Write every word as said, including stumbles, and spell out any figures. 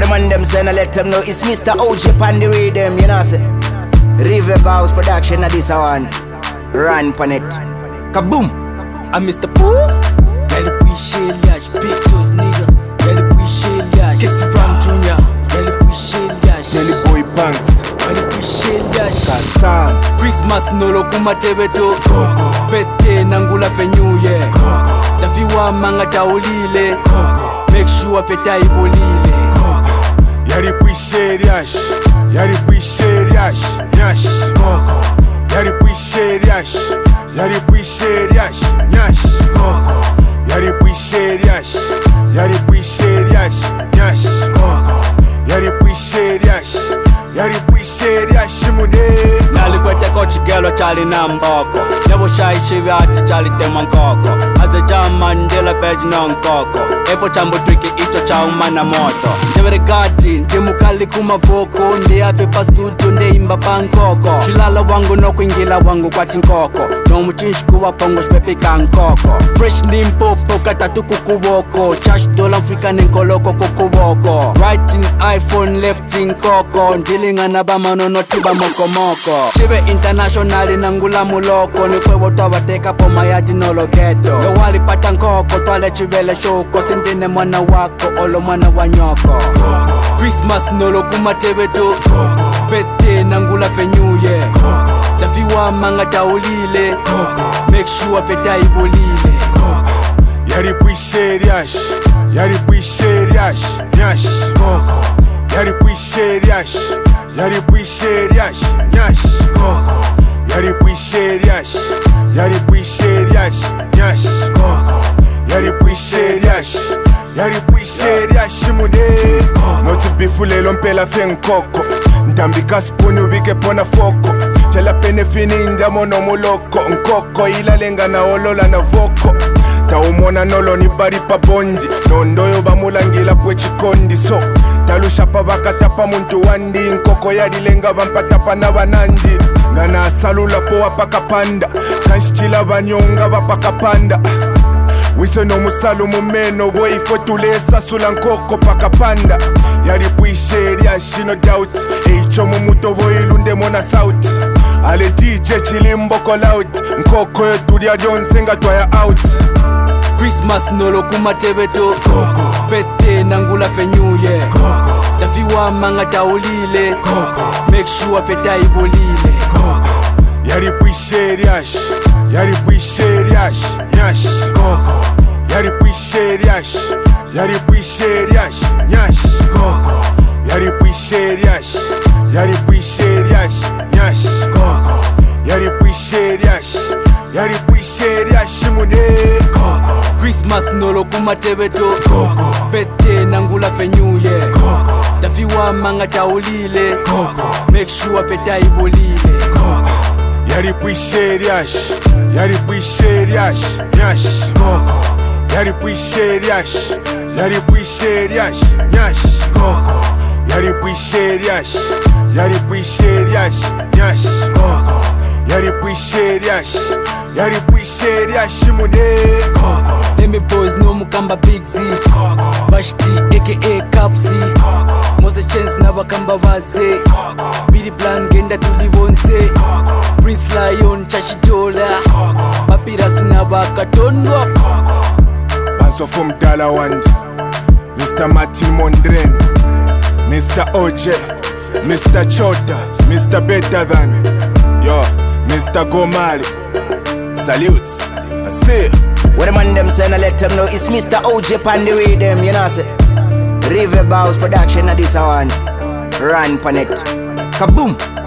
What the man them saying, I let them know it's Mister O J pan the rhythm, you know say. River Bows production of this one. Run pan it. Kaboom. I'm Mister Pooh. Girl appreciate yash, pictures nigga. Girl appreciate yash, Kissy Brown Junior Girl appreciate yash, Nelly Boy Banks. Girl appreciate yash. Kassan. Christmas nolo kumatebeto. Birthday nangula fe New Year. Tafiwa manga taulile. Make sure feta ibolile. Yari appreciate yash. Yari appreciate yash. Yash. Yari appreciate yash. Yari appreciate yash. Yash. Yari appreciate yash. Yari appreciate yash. Yash. Yari appreciate yash. Yari appreciate yash mune. Nalikwete kochi gelo chali na mboko. Nebo shai shivati chali tema nkoko. Aze jama ndela beji na nkoko. Efo chambo twiki icho cha umana moto. Njevere gati, ntimu kali kuma voko. Ndi afe pa studio nde imba pankoko. Shilala wangu no kuingila wangu kwa tinkoko. No muchinshi kuwa pongo shpepika nkoko. Fresh ni mpopo katatu kukuwoko. Chash dola mfrika ninkoloko kukuwoko. Right in iPhone, left in koko. Ndilinga na bama nono tiba moko moko. Chive international nangula muloko. Ni kwe woto wateka po mayadi nolo ghetto. Yo wali pata nkoko, twale chivele shoko. Sindine mwana wako, olo mwana wanyoko. Christmas nolo kumatebeto. Birthday nangula fe New Year. Tafiwa manga taulile. Make sure feta ibolile. Yari appreciate yash. Yari appreciate yash. Yash. Yari appreciate yash. Yari appreciate yash. Yash. Yari appreciate yash. Yari appreciate yash. Yash. Yari appreciate yash. Yari appreciate yash mune. Noti bifulelo mpela fe nkoko. Ntambika spoon ubike pona foko. Tela pene fini ndamo no muloko. Nkoko ila lenga na olola na voko. Taumona nolo ni bari pa bondi. Nondoyo bamulangila pwe chikondi so. Talusha pa bakatapa muntu wandi. Nkoko ya dilenga bampatapa na banandi. Ngana salula po wapaka panda. Kanshchila banyonga wapaka panda. Wise no musalu mumeno boy fotulesa sula nkoko paka panda. Yari appreciate yash no doubt. Eicho mumuto boy lunde mona south. Ale D J chilimboko loud. Nkoko yo tudia jonsenga twaya out. Christmas nolo kumatebeto. Birthday nangula fe New Year. Tafiwa manga taulile. Make sure feta ibolile. Yari appreciate yash. Yari appreciate yash. Yash. Yari appreciate yash. Yari appreciate yash. Yash. Yari appreciate yash. Yari appreciate yash. Yash. Yari appreciate yash. Yari appreciate yash mune. Christmas nolo kumatebeto. Birthday nangula fe New Year. Tafiwa manga taulile. Make sure feta ibolile. Yari appreciate yash. Yari appreciate yash. Yash. Yari appreciate yash. Yari appreciate yash. Yash. Yari appreciate yash. Yari appreciate yash. Yash. Yari appreciate yash. Yari appreciate yash mune. Let me boys no mukamba Big Z. Bashti aka Kapsi. Mose chance na bakamba vaze. Bidi plan genda tulivonse. Prince Lion Chashidola. Papirasi na bakatondo. Panso from Dalawand. Mister Martin Mondren. Mister O J. Mister Chota. Mister Better Than. Yo, Mister Gomali. Salutes. I say. What the man them saying, I let them know it's Mister O J pan the rhythm, you know say. River Bows production of this one. Run pan it. Kaboom.